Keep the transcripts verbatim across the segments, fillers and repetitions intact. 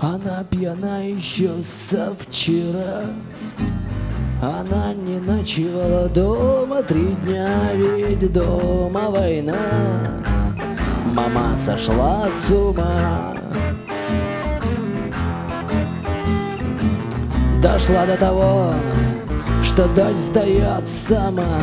Она пьяна еще со вчера. Она не ночевала дома три дня, ведь дома война. Мама сошла с ума. Дошла до того, что дочь сдает сама.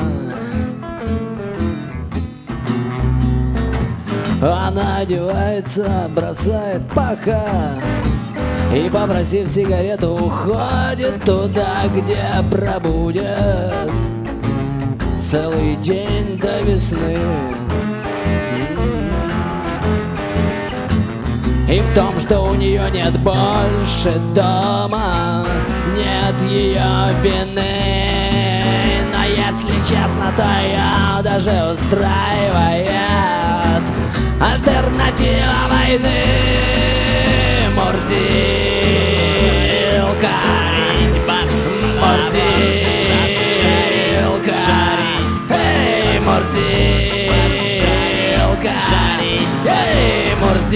Она одевается, бросает пока и, попросив сигарету, уходит туда, где пробудет целый день до весны. И в том, что у нее нет больше дома, нет ее вины. Но если честно, то ее даже устраивает альтернатива войны. Мурзилка, Мурзилка, эй, Мурзилка, эй,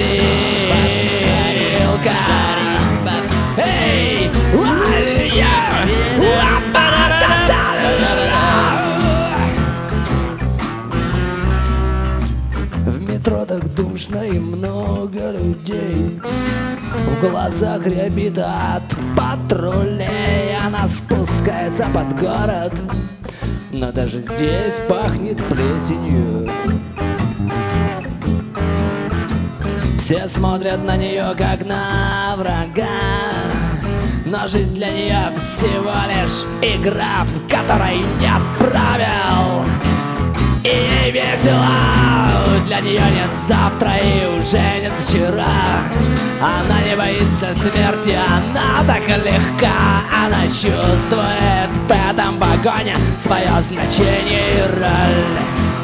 Мурзилка, эй, в метро так душно и много людей. В глазах рябит от патрулей. Она спускается под город, но даже здесь пахнет плесенью. Все смотрят на нее как на врага, но жизнь для нее всего лишь игра, в которой нет правил. И ей весело, для нее нет завтра и уже нет вчера. Она не боится смерти, она так легка. Она чувствует в этом вагоне свое значение и роль.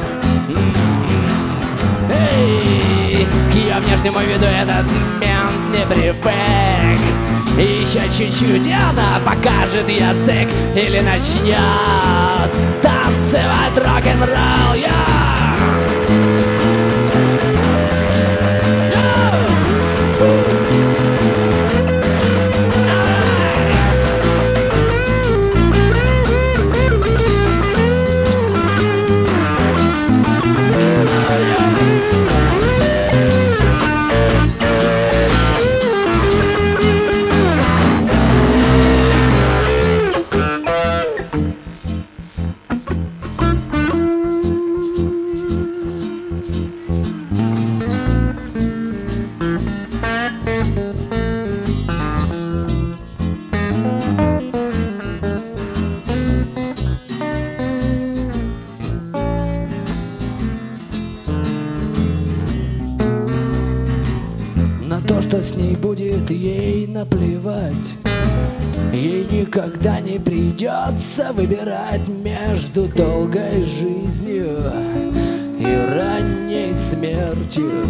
Эй, к ее внешнему виду этот мент не привык. И еще чуть-чуть, и она покажет язык или начнет танцевать рок-н-ролл. То, что с ней будет, ей наплевать. Ей никогда не придется выбирать между долгой жизнью и ранней смертью.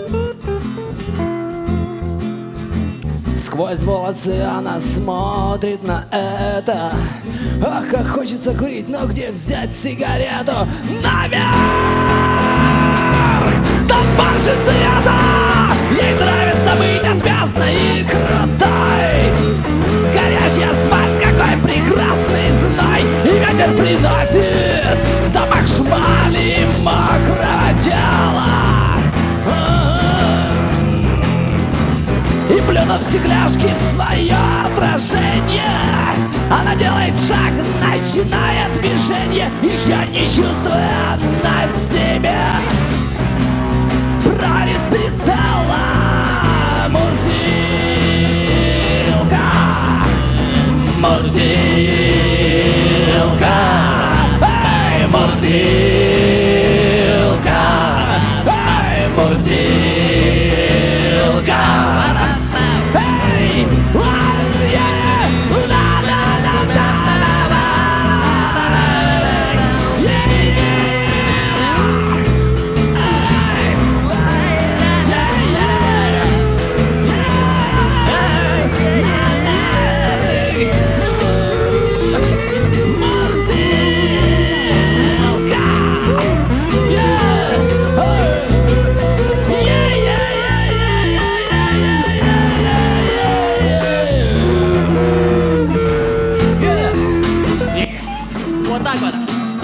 Сквозь волосы она смотрит на это. Ах, как хочется курить, но где взять сигарету? Наверх! Там больше света! Ей нравится быть отвязной и крутой. Горящий асфальт, какой прекрасный зной. И ветер приносит запах шмали и мокрого тела. И плюнув стекляшки в свое отражение, она делает шаг, начиная движение, еще не чувствуя на себе правит прицела. Мурзилка, Мурзилка, эй, Мурзилка, эй, Мурзилка, эй,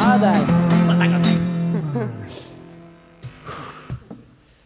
Отдай.